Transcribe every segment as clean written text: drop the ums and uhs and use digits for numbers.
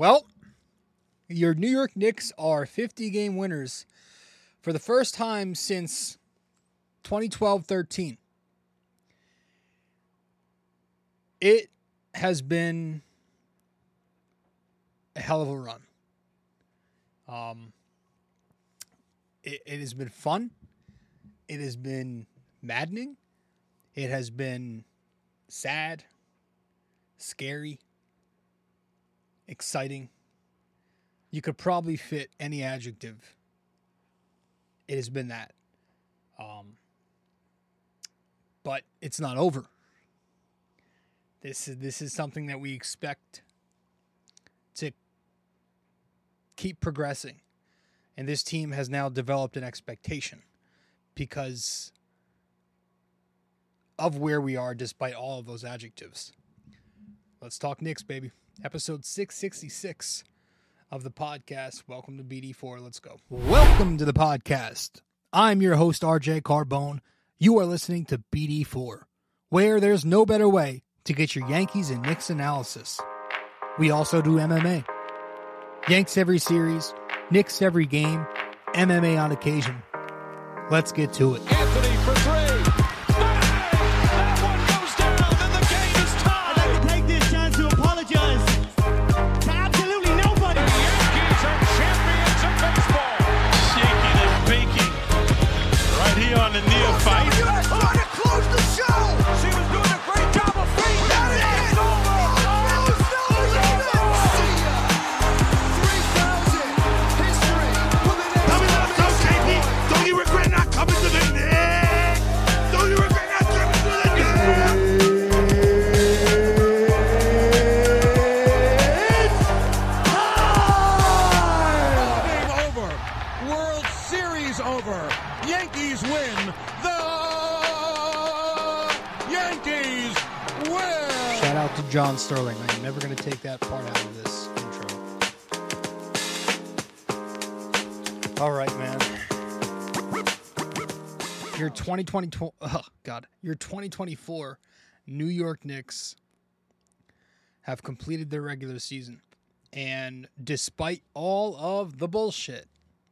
Well, your New York Knicks are 50-game winners for the first time since 2012-13. It has been a hell of a run. It has been fun. It has been maddening. It has been sad, scary, exciting. You could probably fit any adjective. It has been that. But it's not over. This is something that we expect to keep progressing. And this team has now developed an expectation because of where we are despite all of those adjectives. Let's talk Knicks, baby. Episode 666 of the podcast. Welcome to BD4. Let's go. Welcome to the podcast. I'm your host, RJ Carbone. You are listening to BD4, where there's no better way to get your Yankees and Knicks analysis. We also do MMA. Yanks every series, Knicks every game, MMA on occasion. Let's get to it. Anthony for three. Bang! That one goes down, and the game is tied. I'd like to take this chance to apologize to absolutely nobody. The Yankees are champions of baseball. Shaking and baking right here on the neophyte. U.S. trying to close the show. She was doing a great job of feeding. That is It's over. See ya. 3,000 history for the next Coming up, so Katie, don't you regret not coming to the net? Don't you regret not coming to the net? Game over. World Series over. Yankees win. The Yankees win. Shout out to John Sterling. I'm never going to take that part out of this intro. All right, man. Your 2024 New York Knicks have completed their regular season. And despite all of the bullshit,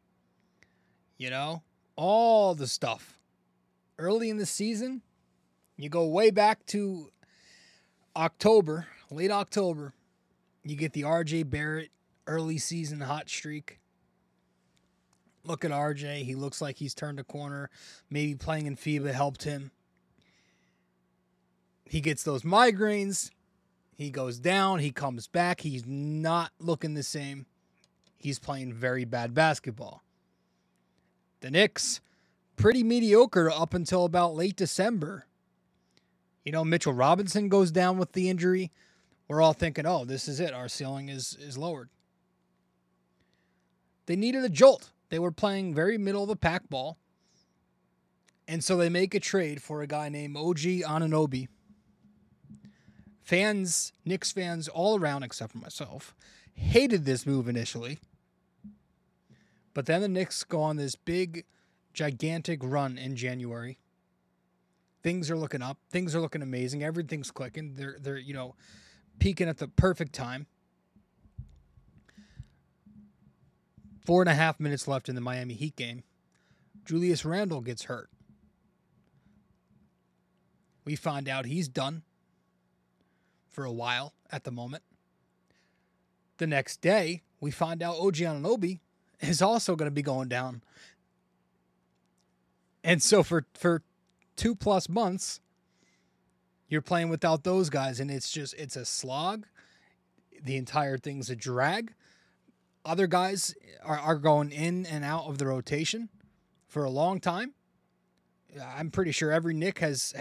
all the stuff early in the season, you go way back to October, late October, you get the RJ Barrett early season hot streak. Look at RJ. He looks like he's turned a corner. Maybe playing in FIBA helped him. He gets those migraines. He goes down. He comes back. He's not looking the same. He's playing very bad basketball. The Knicks, pretty mediocre up until about late December. Mitchell Robinson goes down with the injury. We're all thinking, oh, this is it. Our ceiling is lowered. They needed a jolt. They were playing very middle of the pack ball. And so they make a trade for a guy named OG Anunoby. Knicks fans all around, except for myself, hated this move initially. But then the Knicks go on this big, gigantic run in January. Things are looking up. Things are looking amazing. Everything's clicking. They're peaking at the perfect time. 4.5 minutes left in the Miami Heat game. Julius Randle gets hurt. We find out he's done for a while at the moment. The next day, we find out OG Anunoby is also going to be going down. And so for 2+ months, you're playing without those guys, and it's a slog. The entire thing's a drag. Other guys are going in and out of the rotation for a long time. I'm pretty sure every Knick has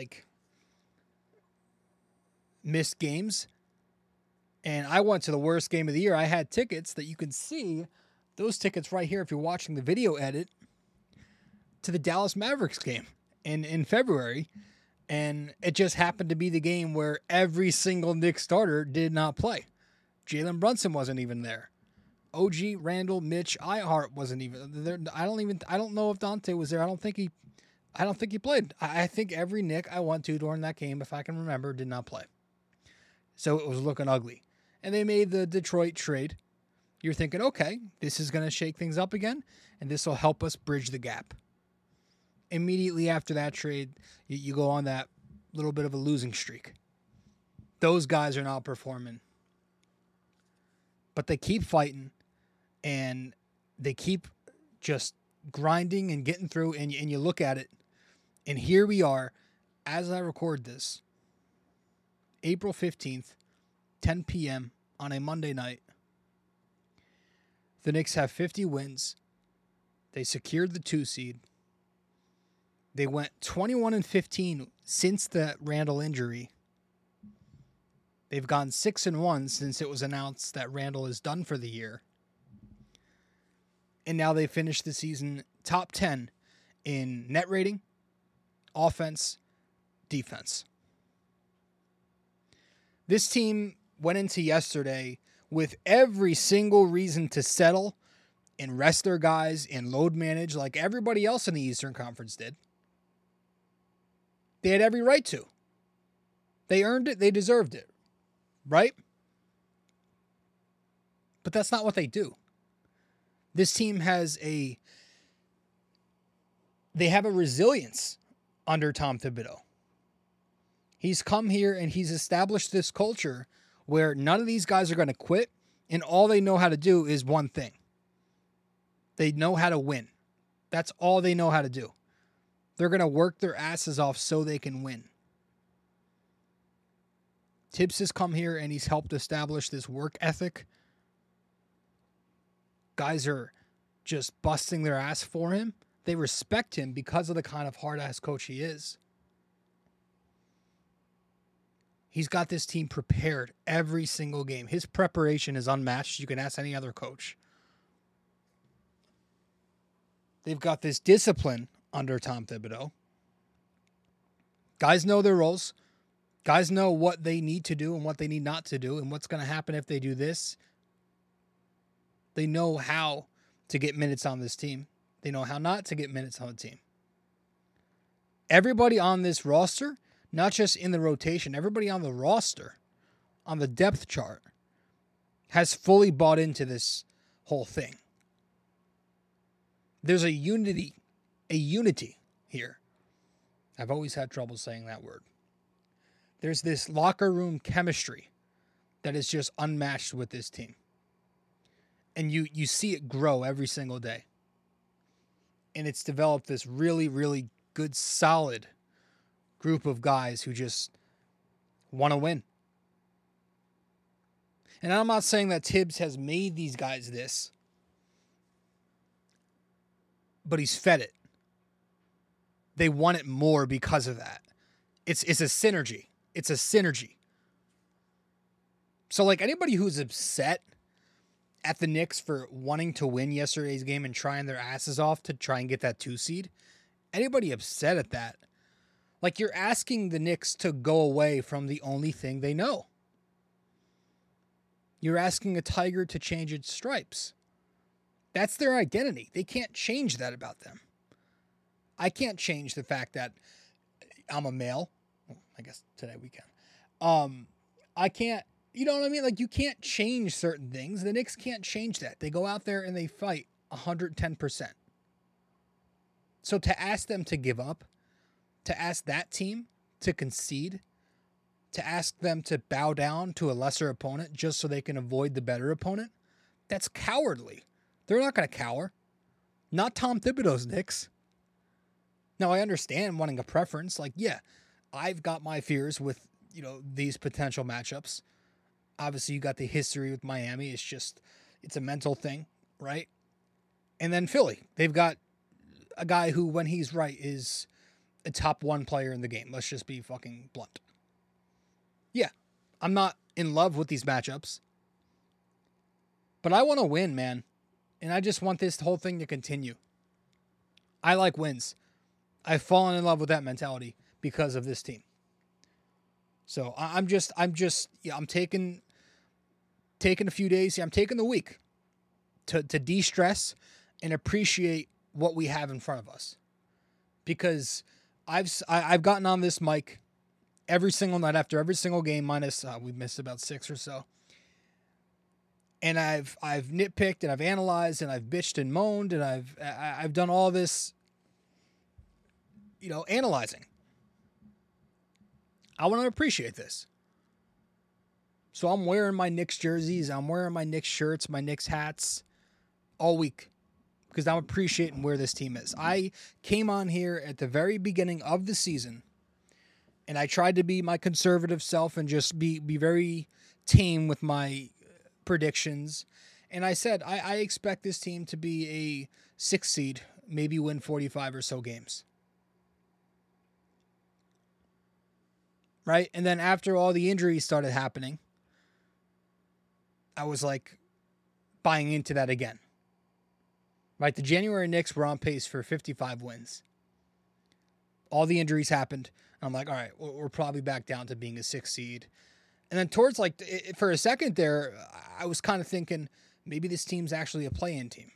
missed games. And I went to the worst game of the year. I had tickets that you can see, those tickets right here if you're watching the video edit, to the Dallas Mavericks game in February. And it just happened to be the game where every single Knicks starter did not play. Jalen Brunson wasn't even there. OG, Randall, Mitch, Ihart wasn't even there. I don't know if Dante was there. I don't think he played. I think every Knick I went to during that game, if I can remember, did not play. So it was looking ugly. and they made the Detroit trade, you're thinking, okay, this is going to shake things up again, and this will help us bridge the gap. Immediately after that trade, you go on that little bit of a losing streak. Those guys are not performing. But they keep fighting, and they keep just grinding and getting through, and you look at it, and here we are, as I record this, April 15th, 10 p.m. on a Monday night. The Knicks have 50 wins. They secured the 2 seed. They went 21-15 since the Randall injury. They've gone 6-1 since it was announced that Randall is done for the year. And now they finished the season top 10 in net rating, offense, defense. This team went into yesterday with every single reason to settle and rest their guys and load manage like everybody else in the Eastern Conference did. They had every right to. They earned it. They deserved it. Right? But that's not what they do. This team has they have a resilience under Tom Thibodeau. He's come here and he's established this culture where none of these guys are going to quit, and all they know how to do is one thing. They know how to win. That's all they know how to do. They're going to work their asses off so they can win. Tibbs has come here and he's helped establish this work ethic. Guys are just busting their ass for him. They respect him because of the kind of hard-ass coach he is. He's got this team prepared every single game. His preparation is unmatched. You can ask any other coach. They've got this discipline under Tom Thibodeau. Guys know their roles. Guys know what they need to do and what they need not to do and what's going to happen if they do this. They know how to get minutes on this team. They know how not to get minutes on the team. Everybody on this roster, not just in the rotation, everybody on the roster, on the depth chart, has fully bought into this whole thing. There's a unity here. I've always had trouble saying that word. There's this locker room chemistry that is just unmatched with this team. And you see it grow every single day. And it's developed this really, really good, solid group of guys who just want to win. And I'm not saying that Tibbs has made these guys this, but he's fed it. They want it more because of that. It's a synergy. It's a synergy. So like anybody who's upset at the Knicks for wanting to win yesterday's game and trying their asses off to try and get that 2 seed, anybody upset at that, like you're asking the Knicks to go away from the only thing they know. You're asking a tiger to change its stripes. That's their identity. They can't change that about them. I can't change the fact that I'm a male. Well, I guess today we can. I can't, you know what I mean? Like you can't change certain things. The Knicks can't change that. They go out there and they fight 110%. So to ask them to give up, to ask that team to concede, to ask them to bow down to a lesser opponent just so they can avoid the better opponent, that's cowardly. They're not going to cower. Not Tom Thibodeau's Knicks. Now, I understand wanting a preference. Like, yeah, I've got my fears with, these potential matchups. Obviously, you got the history with Miami. It's a mental thing, right? And then Philly. They've got a guy who, when he's right, is a top 1 player in the game. Let's just be fucking blunt. Yeah, I'm not in love with these matchups. But I want to win, man. And I just want this whole thing to continue. I like wins. I've fallen in love with that mentality because of this team. So I'm taking a few days. I'm taking the week to de-stress and appreciate what we have in front of us. Because I've gotten on this mic every single night after every single game, minus we missed about 6 or so. And I've nitpicked and I've analyzed and I've bitched and moaned and I've done all this, analyzing. I want to appreciate this. So I'm wearing my Knicks jerseys, I'm wearing my Knicks shirts, my Knicks hats all week because I'm appreciating where this team is. I came on here at the very beginning of the season and I tried to be my conservative self and just be very tame with my predictions. And I said, I expect this team to be a 6 seed, maybe win 45 or so games. Right? And then after all the injuries started happening, I was like buying into that again. Right? The January Knicks were on pace for 55 wins. All the injuries happened. I'm like, all right, we're probably back down to being a 6 seed. And then towards for a second there, I was kind of thinking maybe this team's actually a play-in team.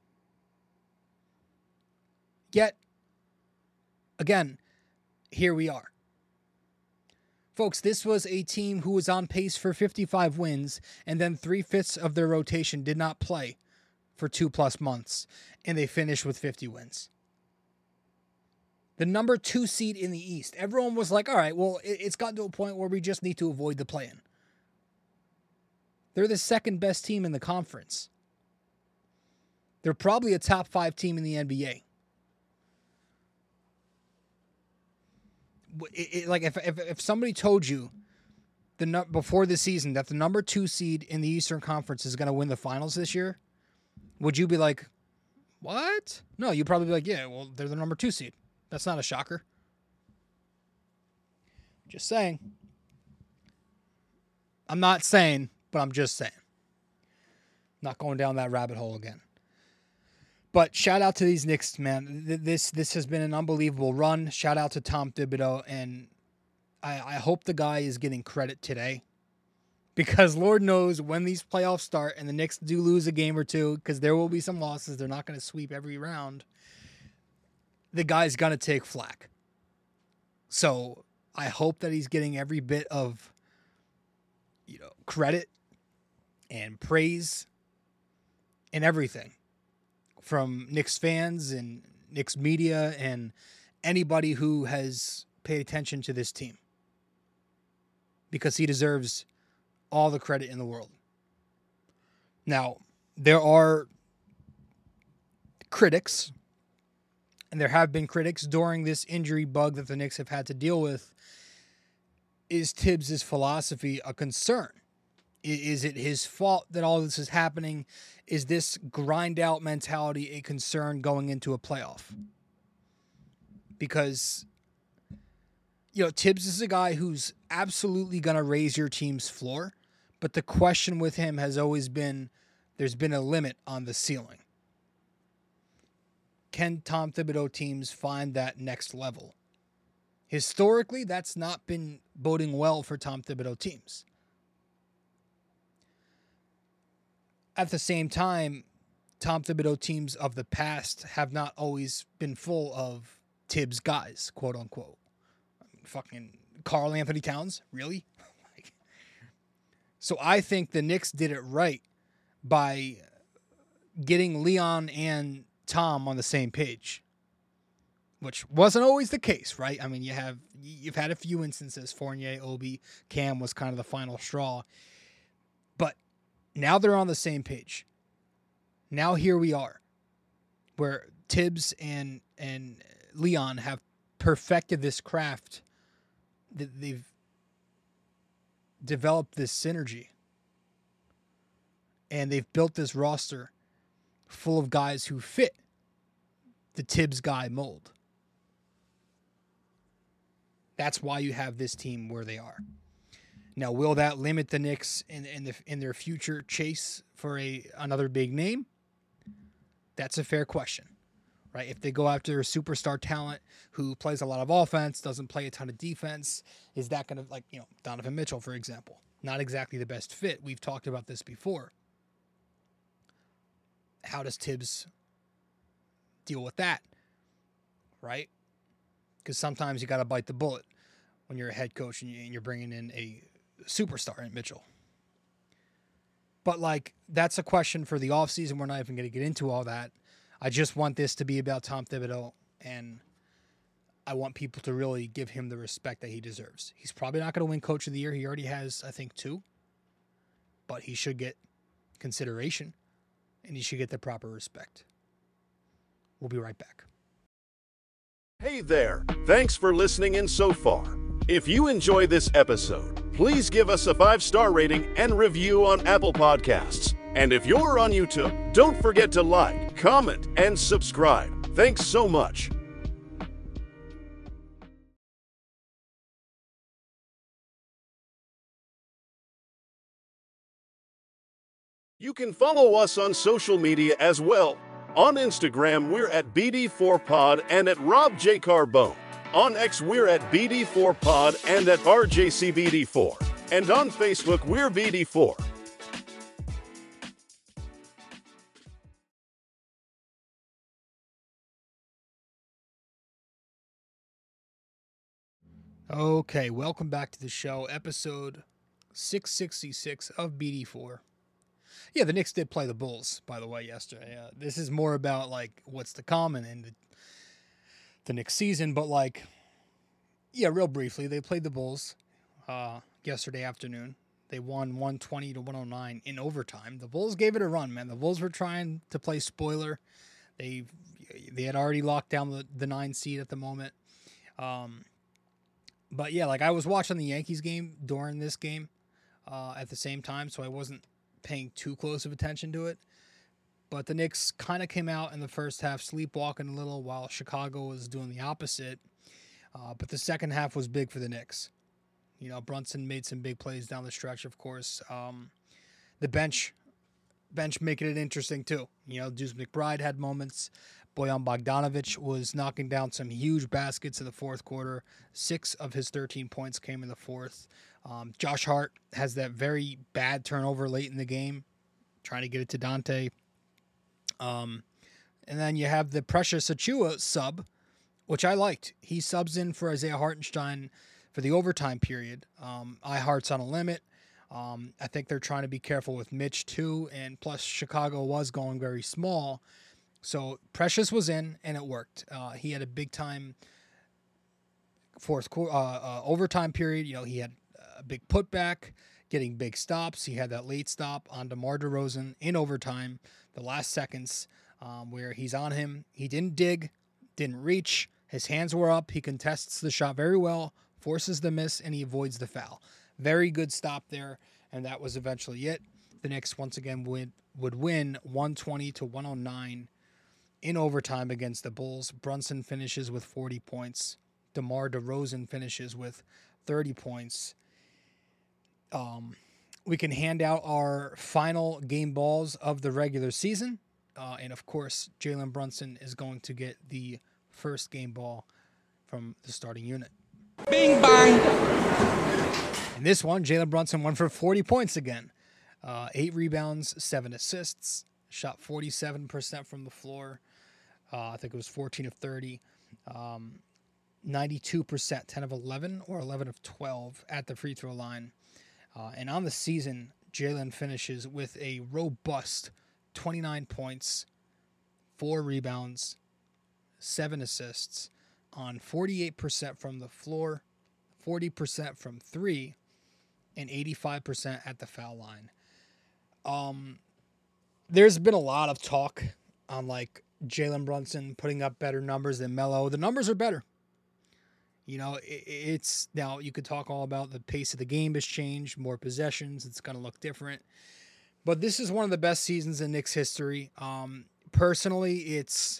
Yet, again, here we are. Folks, this was a team who was on pace for 55 wins, and then 3/5 of their rotation did not play for 2+ months, and they finished with 50 wins. The number 2 seed in the East. Everyone was like, all right, well, it's gotten to a point where we just need to avoid the play-in. They're the second best team in the conference. They're probably a top 5 team in the NBA. If somebody told you before the season that the number 2 seed in the Eastern Conference is going to win the finals this year, would you be like, what? No, you'd probably be like, yeah, well, they're the number 2 seed. That's not a shocker. Just saying. I'm not saying, but I'm just saying. Not going down that rabbit hole again. But shout out to these Knicks, man. This has been an unbelievable run. Shout out to Tom Thibodeau, and I hope the guy is getting credit today. Because Lord knows when these playoffs start and the Knicks do lose a game or two, because there will be some losses. They're not going to sweep every round. The guy's going to take flack. So I hope that he's getting every bit of credit and praise and everything from Knicks fans and Knicks media and anybody who has paid attention to this team. Because he deserves all the credit in the world. Now, there are critics, and there have been critics during this injury bug that the Knicks have had to deal with. Is Tibbs' philosophy a concern? Is it his fault that all this is happening? Is this grind out mentality a concern going into a playoff? Because, Tibbs is a guy who's absolutely going to raise your team's floor. But the question with him has always been, there's been a limit on the ceiling. Can Tom Thibodeau teams find that next level? Historically, that's not been boding well for Tom Thibodeau teams. At the same time, Tom Thibodeau teams of the past have not always been full of Tibbs guys, quote unquote. Fucking Karl Anthony Towns, really? So I think the Knicks did it right by getting Leon and Tom on the same page, which wasn't always the case, right? I mean, you've had a few instances. Fournier, Obi, Cam was kind of the final straw, but now they're on the same page. Now here we are, where Tibbs and Leon have perfected this craft. They've developed this synergy, and they've built this roster full of guys who fit the Tibbs guy mold. That's why you have this team where they are. Now, will that limit the Knicks in their future chase for another big name? That's a fair question, right? If they go after a superstar talent who plays a lot of offense, doesn't play a ton of defense, is that going to, Donovan Mitchell, for example, not exactly the best fit. We've talked about this before. How does Tibbs deal with that, right? Because sometimes you got to bite the bullet when you're a head coach and you're bringing in a superstar in Mitchell. But, like, that's a question for the offseason. We're not even going to get into all that. I just want this to be about Tom Thibodeau, and I want people to really give him the respect that he deserves. He's probably not going to win Coach of the Year. He already has, I think, 2. But he should get consideration, and he should get the proper respect. We'll be right back. Hey there, thanks for listening in so far. If you enjoy this episode, please give us a 5-star rating and review on Apple Podcasts. And if you're on YouTube, don't forget to like, comment, and subscribe. Thanks so much. You can follow us on social media as well. On Instagram, we're at BD4Pod and at Rob J. Carbone. On X, we're at BD4Pod and at RJCBD4. And on Facebook, we're BD4. Okay, welcome back to the show, episode 666 of BD4. Yeah, the Knicks did play the Bulls, by the way, yesterday. This is more about, like, what's to come and the Knicks season. But, like, yeah, real briefly, they played the Bulls yesterday afternoon. They won 120-109 in overtime. The Bulls gave it a run, man. The Bulls were trying to play spoiler. They had already locked down the 9 seed at the moment. But, yeah, like, I was watching the Yankees game during this game at the same time, so I wasn't paying too close of attention to it. But the Knicks kind of came out in the first half sleepwalking a little while Chicago was doing the opposite. But the second half was big for the Knicks. You know, Brunson made some big plays down the stretch, of course. The bench making it interesting, too. You know, Deuce McBride had moments. Bojan Bogdanovic was knocking down some huge baskets in the fourth quarter. 6 of his 13 points came in the fourth. Josh Hart has that very bad turnover late in the game, trying to get it to Dante. And then you have the Precious Achiuwa sub, which I liked. He subs in for Isaiah Hartenstein for the overtime period. Hart's on a limit. I think they're trying to be careful with Mitch, too. And plus, Chicago was going very small. So Precious was in, and it worked. He had a big-time overtime period. You know, he had a big putback, getting big stops. He had that late stop on DeMar DeRozan in overtime, the last seconds, where he's on him. He didn't dig, didn't reach. His hands were up. He contests the shot very well, forces the miss, and he avoids the foul. Very good stop there, and that was eventually it. The Knicks, once again, would win 120-109 in overtime against the Bulls. Brunson finishes with 40 points. DeMar DeRozan finishes with 30 points. We can hand out our final game balls of the regular season. And, of course, Jalen Brunson is going to get the first game ball from the starting unit. Bing bang. In this one, Jalen Brunson went for 40 points again. 8 rebounds, 7 assists. Shot 47% from the floor. I think it was 14 of 30. 92%, 10 of 11 or 11 of 12 at the free throw line. And on the season, Jalen finishes with a robust 29 points, 4 rebounds, 7 assists on 48% from the floor, 40% from 3, and 85% at the foul line. There's been a lot of talk on, like, Jalen Brunson putting up better numbers than Melo. The numbers are better. You know, it's now you could talk all about the pace of the game has changed, more possessions. It's going to look different. But this is one of the best seasons in Knicks history. Personally, it's,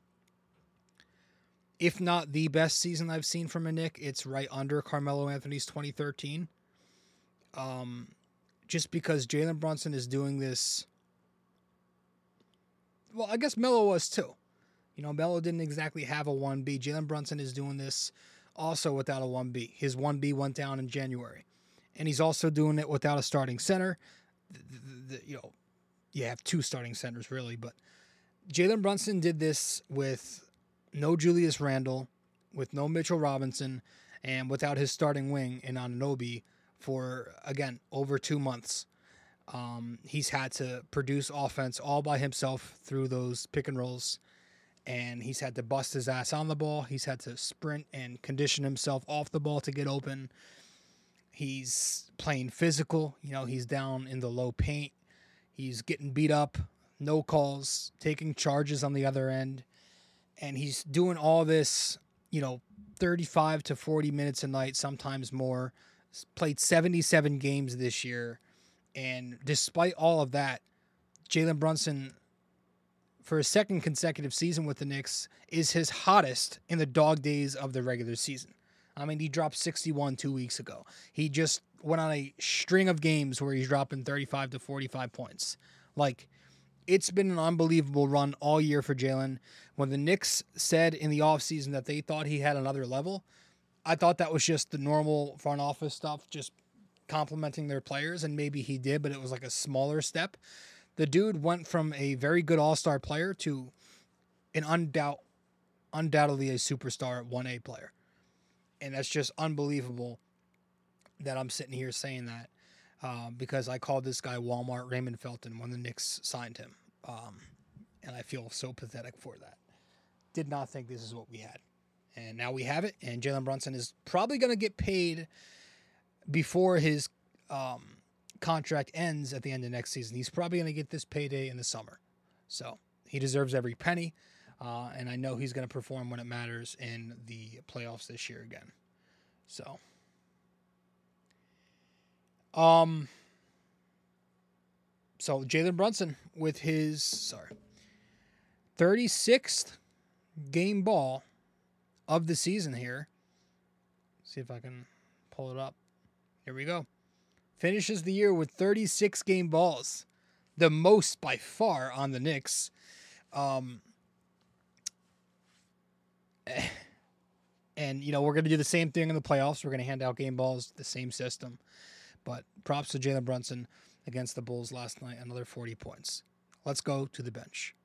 if not the best season I've seen from a Knick, it's right under Carmelo Anthony's 2013. Just because Jalen Brunson is doing this. Well, I guess Melo was too. You know, Melo didn't exactly have a 1B. Jalen Brunson is doing this also without a 1B. His 1B went down in January. And he's also doing it without a starting center. You know, you have 2 starting centers, really. But Jalen Brunson did this with no Julius Randle, with no Mitchell Robinson, and without his starting wing in Anunoby for, again, over 2 months. He's had to produce offense all by himself through those pick and rolls, and he's had to bust his ass on the ball. He's had to sprint and condition himself off the ball to get open. He's playing physical. He's down in the low paint. He's getting beat up, no calls, taking charges on the other end. And he's doing all this, 35 to 40 minutes a night, sometimes more. He's played 77 games this year. And despite all of that, Jalen Brunson, for a second consecutive season with the Knicks, is his hottest in the dog days of the regular season. I mean, he dropped 61 2 weeks ago. He just went on a string of games where he's dropping 35 to 45 points. It's been an unbelievable run all year for Jalen. When the Knicks said in the offseason that they thought he had another level, I thought that was just the normal front office stuff, just complimenting their players, and maybe he did, but it was like a smaller step. The dude went from a very good all-star player to an undoubtedly a superstar 1A player. And that's just unbelievable that I'm sitting here saying that. Because I called this guy Walmart Raymond Felton when the Knicks signed him. And I feel so pathetic for that. Did not think this is what we had. And now we have it. And Jalen Brunson is probably going to get paid before his contract ends at the end of next season. He's probably going to get this payday in the summer. So he deserves every penny. And I know he's going to perform when it matters in the playoffs this year again. So... So Jalen Brunson with his 36th game ball of the season here. See if I can pull it up. Here we go. Finishes the year with 36 game balls. The most by far on the Knicks. And, we're going to do the same thing in the playoffs. We're going to hand out game balls, the same system. But props to Jalen Brunson against the Bulls last night, another 40 points. Let's go to the bench.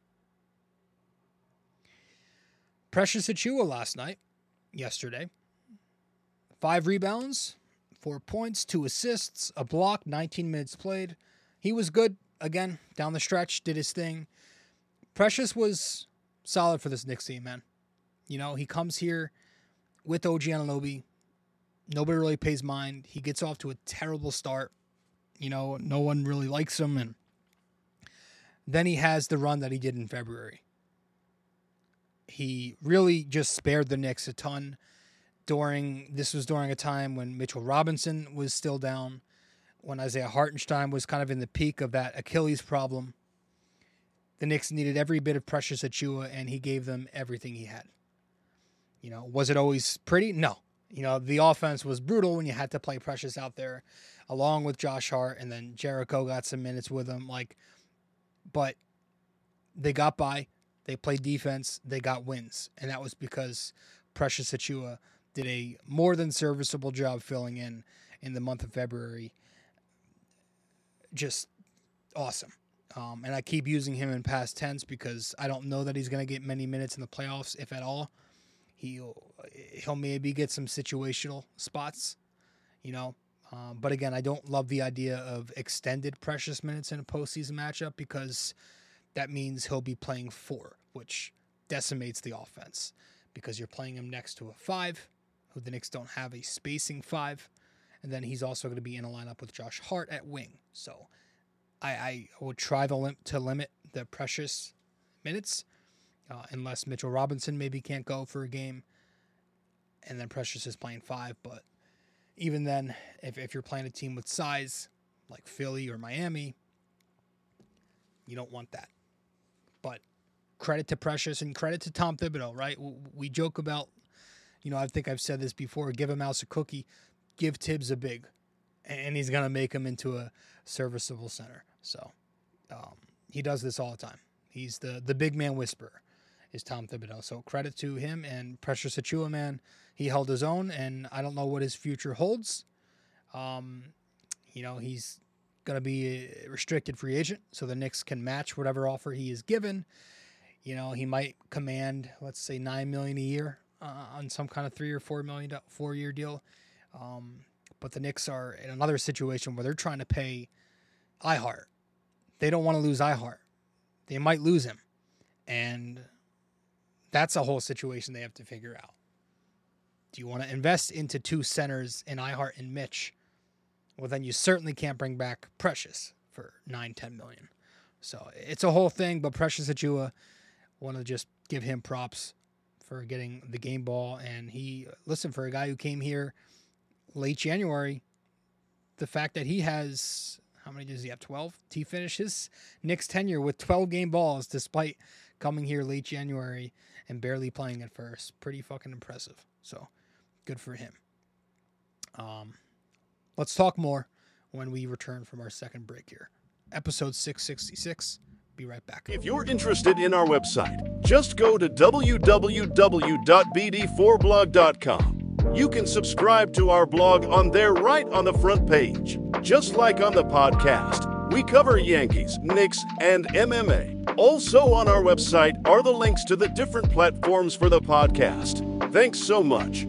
Precious Achiuwa yesterday. 5 rebounds, 4 points, 2 assists, a block, 19 minutes played. He was good, again, down the stretch, did his thing. Precious was solid for this Knicks team, man. He comes here with OG Anunoby. Nobody really pays mind. He gets off to a terrible start. No one really likes him. And then he has the run that he did in February. He really just spared the Knicks a ton. This was during a time when Mitchell Robinson was still down, when Isaiah Hartenstein was kind of in the peak of that Achilles problem. The Knicks needed every bit of Precious Achiuwa, and he gave them everything he had. Was it always pretty? No. The offense was brutal when you had to play Precious out there along with Josh Hart, and then Jericho got some minutes with him. But they got by. They played defense. They got wins. And that was because Precious Achiuwa did a more than serviceable job filling in the month of February. Just awesome. And I keep using him in past tense because I don't know that he's going to get many minutes in the playoffs, if at all. He'll maybe get some situational spots, But again, I don't love the idea of extended Precious minutes in a postseason matchup because that means he'll be playing 4, which decimates the offense because you're playing him next to a 5, who the Knicks don't have a spacing 5, and then he's also going to be in a lineup with Josh Hart at wing. So I would try to limit the Precious minutes. Unless Mitchell Robinson maybe can't go for a game, and then Precious is playing 5. But even then, if you're playing a team with size, like Philly or Miami, you don't want that. But credit to Precious and credit to Tom Thibodeau, right? We joke about, I think I've said this before, give a mouse a cookie, give Tibbs a big, and he's going to make him into a serviceable center. So he does this all the time. He's the big man whisperer. Is Tom Thibodeau. So credit to him and Precious Achiuwa, man. He held his own, and I don't know what his future holds. He's going to be a restricted free agent, so the Knicks can match whatever offer he is given. He might command, let's say, $9 million a year on some kind of $3 or $4 million 4-year deal. But the Knicks are in another situation where they're trying to pay iHeart. They don't want to lose iHeart. They might lose him. And that's a whole situation they have to figure out. Do you want to invest into 2 centers in iHeart and Mitch? Well, then you certainly can't bring back Precious for $9-10 million. So it's a whole thing, but Precious Achiuwa, want to just give him props for getting the game ball. And listen, for a guy who came here late January, the fact that he has, how many does he have? 12? He finished his Knicks tenure with 12 game balls despite coming here late January and barely playing at first. Pretty fucking impressive. So good for him. Let's talk more when we return from our second break here. Episode 666. Be right back. If you're interested in our website, just go to www.bd4blog.com. You can subscribe to our blog on there right on the front page. Just like on the podcast, we cover Yankees, Knicks, and MMA. Also on our website are the links to the different platforms for the podcast. Thanks so much.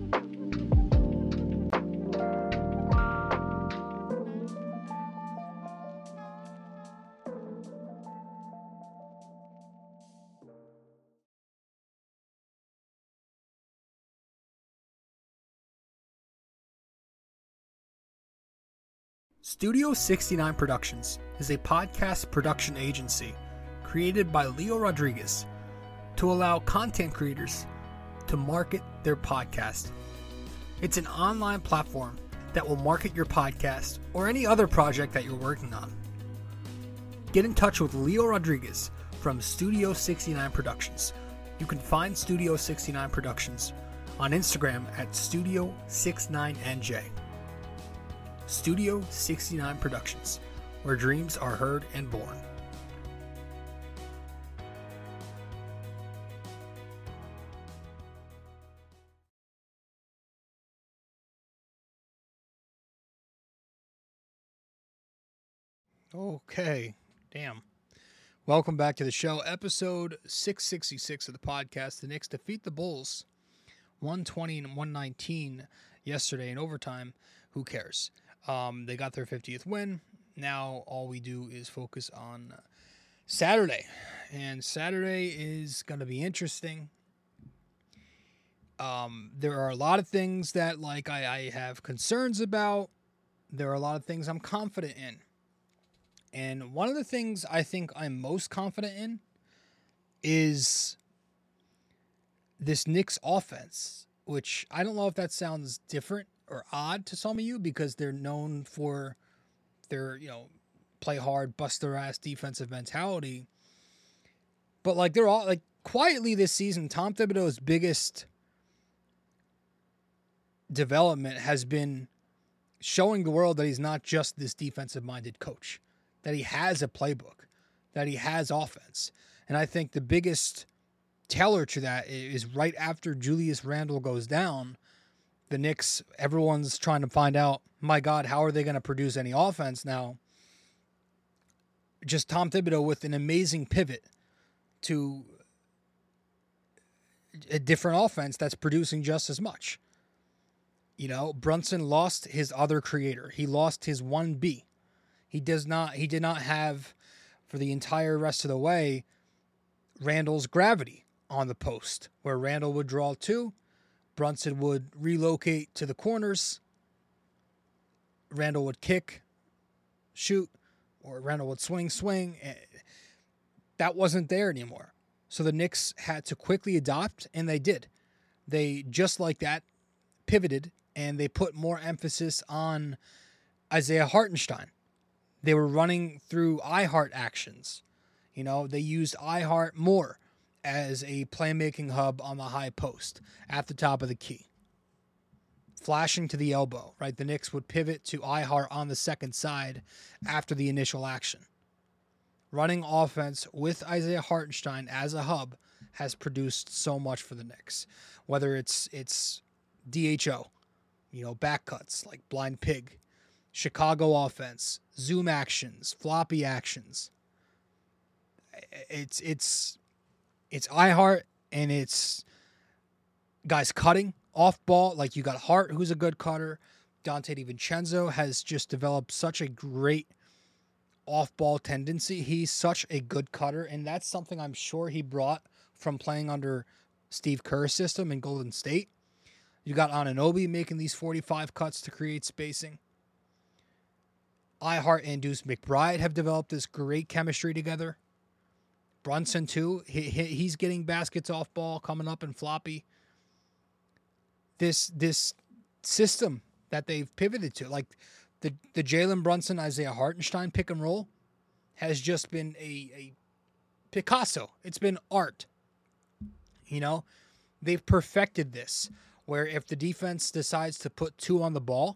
Studio 69 Productions is a podcast production agency created by Leo Rodriguez to allow content creators to market their podcast. It's an online platform that will market your podcast or any other project that you're working on. Get in touch with Leo Rodriguez from Studio 69 Productions. You can find Studio 69 Productions on Instagram at Studio69NJ. Studio 69 Productions, where dreams are heard and born. Okay, damn. Welcome back to the show, episode 666 of the podcast. The Knicks defeat the Bulls 120 and 119 yesterday in overtime. Who cares? They got their 50th win. Now all we do is focus on Saturday. And Saturday is going to be interesting. There are a lot of things that I have concerns about. There are a lot of things I'm confident in. And one of the things I think I'm most confident in is this Knicks offense, which I don't know if that sounds different or odd to some of you because they're known for their, play hard, bust their ass defensive mentality. But they're all quietly this season, Tom Thibodeau's biggest development has been showing the world that he's not just this defensive minded coach, that he has a playbook, that he has offense. And I think the biggest teller to that is right after Julius Randle goes down, the Knicks, everyone's trying to find out, my God, how are they going to produce any offense now? Just Tom Thibodeau with an amazing pivot to a different offense that's producing just as much. Brunson lost his other creator. He lost his 1B. He did not have, for the entire rest of the way, Randle's gravity on the post, where Randle would draw 2, Brunson would relocate to the corners, Randle would kick, shoot, or Randle would swing. That wasn't there anymore. So the Knicks had to quickly adopt, and they did. They, just like that, pivoted, and they put more emphasis on Isaiah Hartenstein. They were running through iHeart actions. They used iHeart more as a playmaking hub on the high post at the top of the key. Flashing to the elbow, right? The Knicks would pivot to iHeart on the second side after the initial action. Running offense with Isaiah Hartenstein as a hub has produced so much for the Knicks. Whether it's DHO, back cuts like blind pig, Chicago offense, zoom actions, floppy actions. It's iHeart, and it's guys cutting off ball. Like, you got Hart, who's a good cutter. Dante DiVincenzo has just developed such a great off-ball tendency. He's such a good cutter, and that's something I'm sure he brought from playing under Steve Kerr's system in Golden State. You got Anunoby making these 45 cuts to create spacing. Ihart and Deuce McBride have developed this great chemistry together. Brunson, too. He's getting baskets off ball, coming up and floppy. This system that they've pivoted to, like the Jalen Brunson, Isaiah Hartenstein pick and roll, has just been a Picasso. It's been art. You know, they've perfected this, where if the defense decides to put 2 on the ball,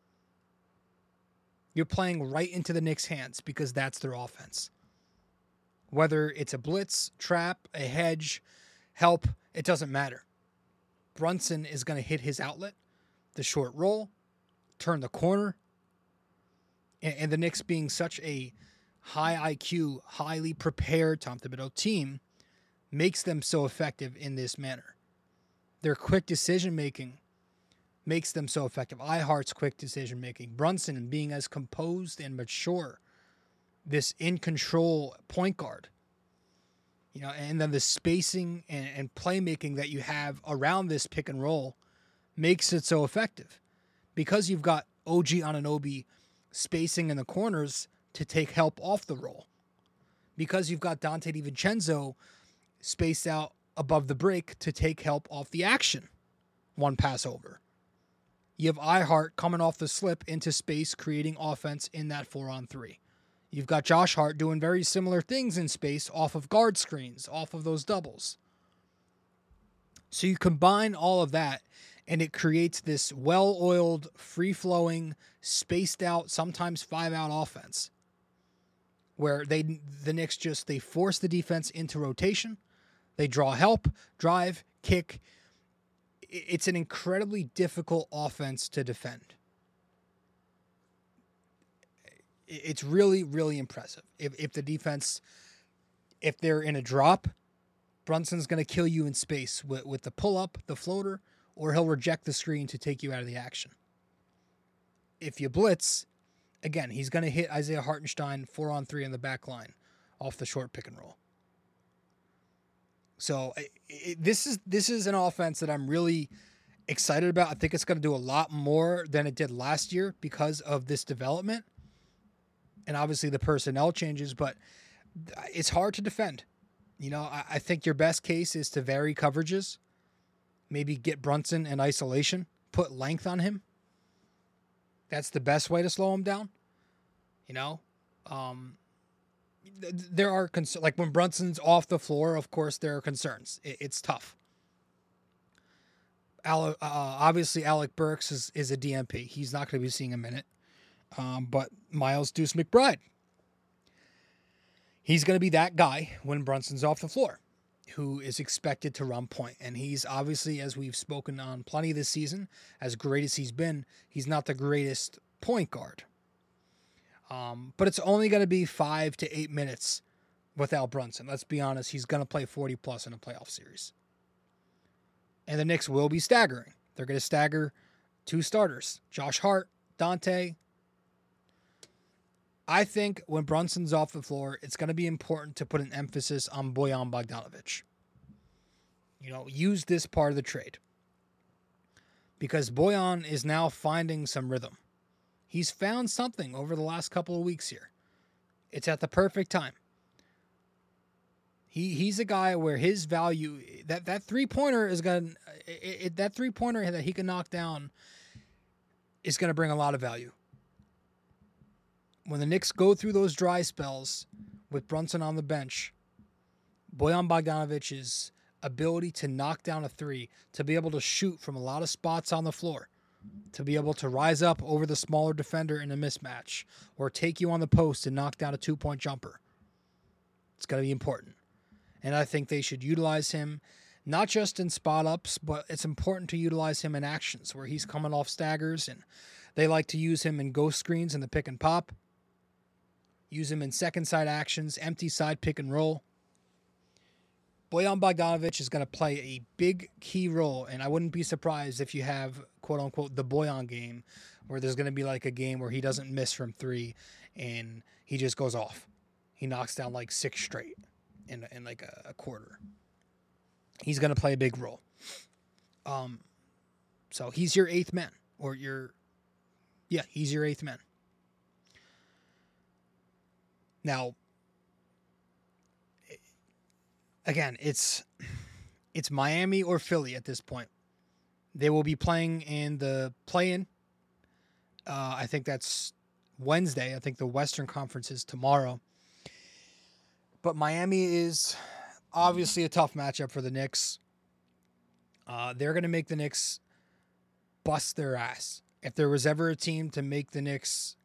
you're playing right into the Knicks' hands because that's their offense. Whether it's a blitz, trap, a hedge, help, it doesn't matter. Brunson is going to hit his outlet, the short roll, turn the corner, and the Knicks being such a high IQ, highly prepared Tom Thibodeau team makes them so effective in this manner. Their quick decision-making makes them so effective. Ihart's quick decision-making. Brunson being as composed and mature. This in-control point guard. You know, and then the spacing and playmaking that you have around this pick and roll makes it so effective. Because you've got OG Anunoby spacing in the corners to take help off the roll. Because you've got Dante DiVincenzo spaced out above the break to take help off the action. One pass over. You have Ihart coming off the slip into space, creating offense in that 4-on-3. You've got Josh Hart doing very similar things in space off of guard screens, off of those doubles. So you combine all of that, and it creates this well-oiled, free-flowing, spaced-out, sometimes 5-out offense, where the Knicks they force the defense into rotation. They draw help, drive, kick. It's an incredibly difficult offense to defend. It's really, really impressive. If the defense, if they're in a drop, Brunson's going to kill you in space with the pull-up, the floater, or he'll reject the screen to take you out of the action. If you blitz, again, he's going to hit Isaiah Hartenstein 4-on-3 in the back line off the short pick and roll. So this is an offense that I'm really excited about. I think it's going to do a lot more than it did last year because of this development and obviously the personnel changes, but it's hard to defend. You know, I think your best case is to vary coverages, maybe get Brunson in isolation, put length on him. That's the best way to slow him down. You know, there are like when Brunson's off the floor, of course, there are concerns. It's tough. Obviously, Alec Burks is a DMP. He's not going to be seeing a minute. But Miles Deuce McBride, he's going to be that guy when Brunson's off the floor, who is expected to run point. And he's obviously, as we've spoken on plenty this season, as great as he's been, he's not the greatest point guard. But it's only going to be 5 to 8 minutes without Brunson. Let's be honest, he's going to play 40-plus in a playoff series. And the Knicks will be staggering. They're going to stagger 2 starters, Josh Hart, Dante. I think when Brunson's off the floor, it's going to be important to put an emphasis on Bojan Bogdanovic. You know, use this part of the trade. Because Bojan is now finding some rhythm. He's found something over the last couple of weeks here. It's at the perfect time. He's a guy where his value, that three-pointer is going to, that three-pointer that he can knock down is going to bring a lot of value. When the Knicks go through those dry spells with Brunson on the bench, Bojan Bogdanovic's ability to knock down a three, to be able to shoot from a lot of spots on the floor, to be able to rise up over the smaller defender in a mismatch, or take you on the post and knock down a 2-point jumper. It's going to be important. And I think they should utilize him, not just in spot-ups, but it's important to utilize him in actions where he's coming off staggers, and they like to use him in ghost screens in the pick and pop. Use him in second side actions, empty side pick and roll. Bojan Bogdanovic is going to play a big key role, and I wouldn't be surprised if you have, quote-unquote, the Bojan game, where there's going to be like a game where he doesn't miss from three, and he just goes off. He knocks down like 6 straight in like a quarter. He's going to play a big role. So he's your 8th man, or he's your 8th man. Now, again, it's Miami or Philly at this point. They will be playing in the play-in. I think that's Wednesday. I think the Western Conference is tomorrow. But Miami is obviously a tough matchup for the Knicks. They're going to make the Knicks bust their ass. If there was ever a team to make the Knicks,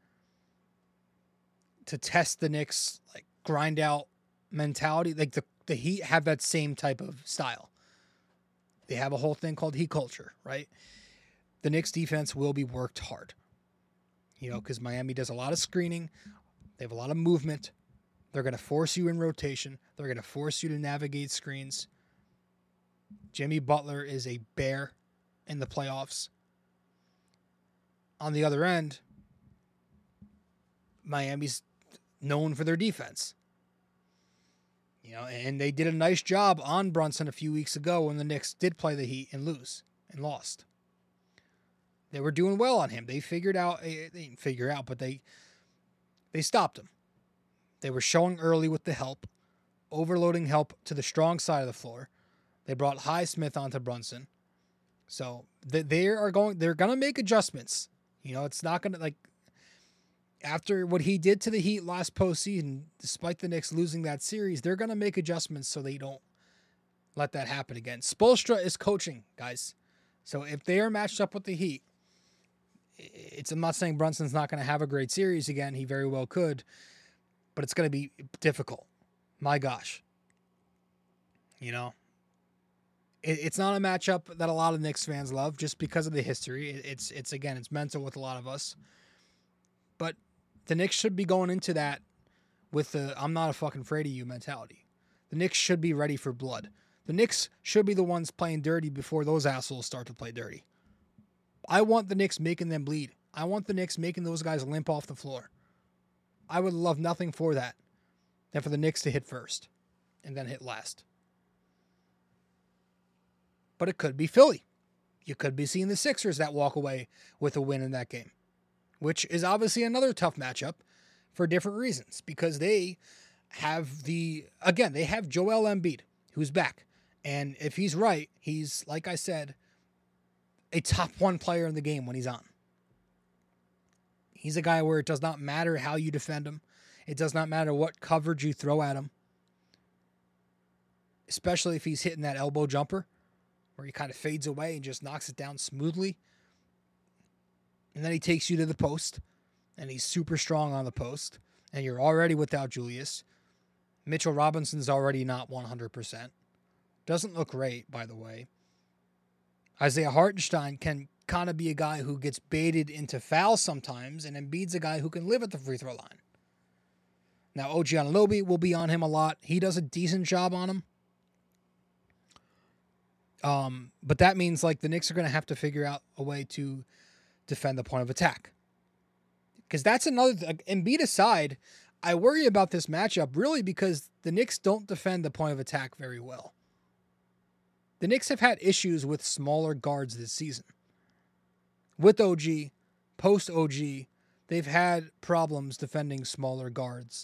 to test the Knicks, like grind out mentality, like the Heat have that same type of style. They have a whole thing called Heat culture, right? The Knicks defense will be worked hard. Because Miami does a lot of screening. They have a lot of movement. They're going to force you in rotation. They're going to force you to navigate screens. Jimmy Butler is a bear in the playoffs. On the other end, Miami's known for their defense. And they did a nice job on Brunson a few weeks ago when the Knicks did play the Heat and lost. They were doing well on him. They didn't figure out, but they stopped him. They were showing early with the help, overloading help to the strong side of the floor. They brought Highsmith onto Brunson. So they're going to make adjustments. It's not going to, after what he did to the Heat last postseason, despite the Knicks losing that series, they're going to make adjustments so they don't let that happen again. Spoelstra is coaching, guys. So if they are matched up with the Heat, I'm not saying Brunson's not going to have a great series again. He very well could, but it's going to be difficult. My gosh. It's not a matchup that a lot of Knicks fans love just because of the history. It's mental with a lot of us. But the Knicks should be going into that with the I'm not fucking afraid of you mentality. The Knicks should be ready for blood. The Knicks should be the ones playing dirty before those assholes start to play dirty. I want the Knicks making them bleed. I want the Knicks making those guys limp off the floor. I would love nothing for that than for the Knicks to hit first and then hit last. But it could be Philly. You could be seeing the Sixers that walk away with a win in that game, which is obviously another tough matchup for different reasons because they have they have Joel Embiid, who's back. And if he's right, he's, like I said, a top 1 player in the game when he's on. He's a guy where it does not matter how you defend him. It does not matter what coverage you throw at him. Especially if he's hitting that elbow jumper where he kind of fades away and just knocks it down smoothly. And then he takes you to the post, and he's super strong on the post, and you're already without Julius. Mitchell Robinson's already not 100%. Doesn't look great, by the way. Isaiah Hartenstein can kind of be a guy who gets baited into fouls sometimes, and Embiid's a guy who can live at the free throw line. Now, OG Anunoby will be on him a lot. He does a decent job on him. But that means the Knicks are going to have to figure out a way to defend the point of attack. Because that's another, Embiid aside, I worry about this matchup really because the Knicks don't defend the point of attack very well. The Knicks have had issues with smaller guards this season. With OG, post-OG, they've had problems defending smaller guards.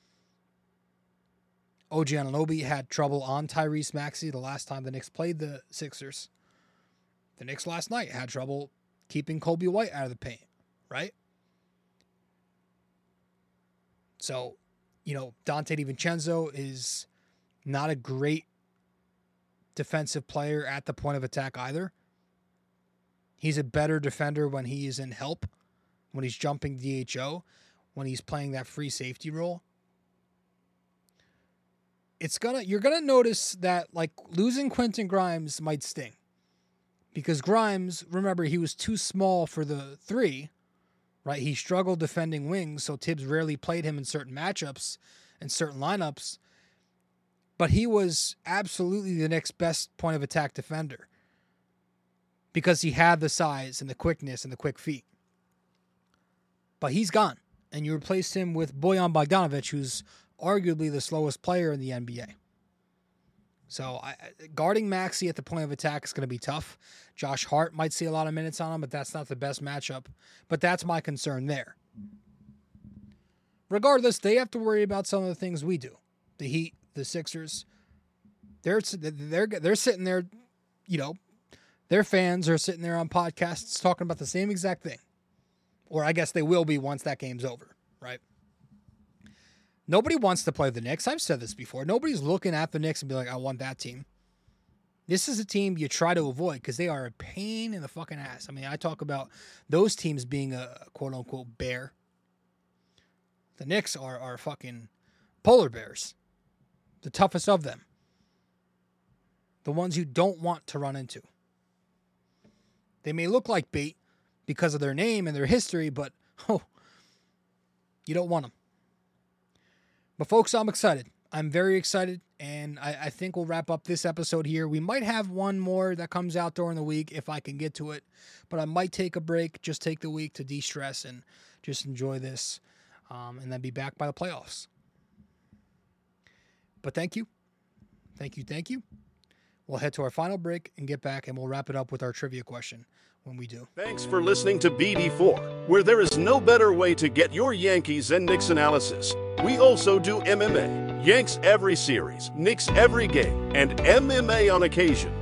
OG Anunoby had trouble on Tyrese Maxey the last time the Knicks played the Sixers. The Knicks last night had trouble keeping Kobe White out of the paint, right? So, Dante DiVincenzo is not a great defensive player at the point of attack either. He's a better defender when he is in help, when he's jumping DHO, when he's playing that free safety role. You're gonna notice that losing Quentin Grimes might sting. Because Grimes, remember, he was too small for the 3, right? He struggled defending wings, so Tibbs rarely played him in certain matchups and certain lineups. but he was absolutely the next best point of attack defender because he had the size and the quickness and the quick feet. But he's gone, and you replaced him with Bojan Bogdanovic, who's arguably the slowest player in the NBA. So guarding Maxey at the point of attack is going to be tough. Josh Hart might see a lot of minutes on him, but that's not the best matchup. But that's my concern there. Regardless, they have to worry about some of the things we do. The Heat, the Sixers, they're sitting there, you know, their fans are sitting there on podcasts talking about the same exact thing. Or I guess they will be once that game's over, right? Nobody wants to play the Knicks. I've said this before. Nobody's looking at the Knicks and be like, I want that team. This is a team you try to avoid because they are a pain in the fucking ass. I mean, I talk about those teams being a quote-unquote bear. The Knicks are fucking polar bears. The toughest of them. The ones you don't want to run into. They may look like bait because of their name and their history, but you don't want them. But folks, I'm excited. I'm very excited, and I think we'll wrap up this episode here. We might have one more that comes out during the week if I can get to it, but I might take a break, just take the week to de-stress and just enjoy this, and then be back by the playoffs. But thank you. Thank you. We'll head to our final break and get back, and we'll wrap it up with our trivia question when we do. Thanks for listening to BD4, where there is no better way to get your Yankees and Knicks analysis. We also do MMA, Yanks every series, Knicks every game, and MMA on occasion.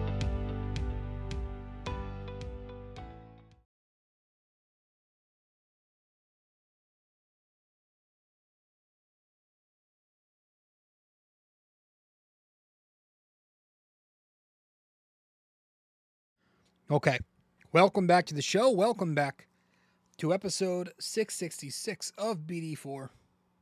Okay. Welcome back to the show. Welcome back to episode 666 of BD4.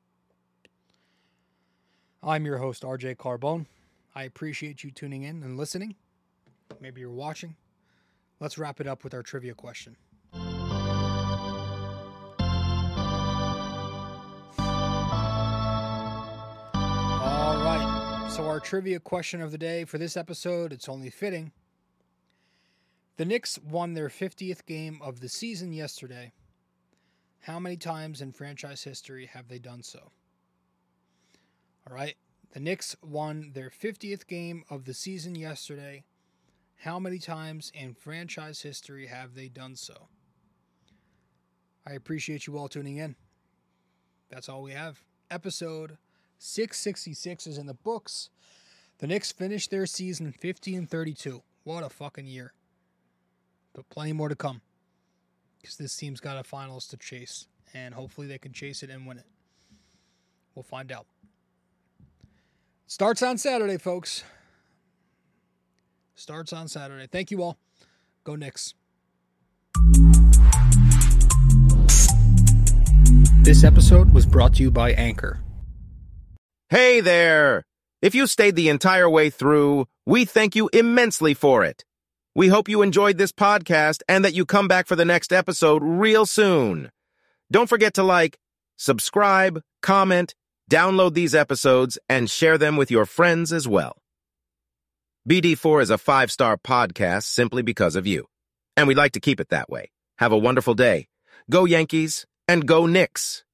I'm your host, RJ Carbone. I appreciate you tuning in and listening. Maybe you're watching. Let's wrap it up with our trivia question. All right. So our trivia question of the day for this episode, it's only fitting. The Knicks won their 50th game of the season yesterday. How many times in franchise history have they done so? All right. The Knicks won their 50th game of the season yesterday. How many times in franchise history have they done so? I appreciate you all tuning in. That's all we have. Episode 666 is in the books. The Knicks finished their season 50-32. What a fucking year. But plenty more to come. Because this team's got a finals to chase. And hopefully they can chase it and win it. We'll find out. Starts on Saturday, folks. Starts on Saturday. Thank you all. Go Knicks. This episode was brought to you by Anchor. Hey there! If you stayed the entire way through, we thank you immensely for it. We hope you enjoyed this podcast and that you come back for the next episode real soon. Don't forget to like, subscribe, comment, download these episodes, and share them with your friends as well. BD4 is a 5-star podcast simply because of you. And we'd like to keep it that way. Have a wonderful day. Go Yankees and go Knicks.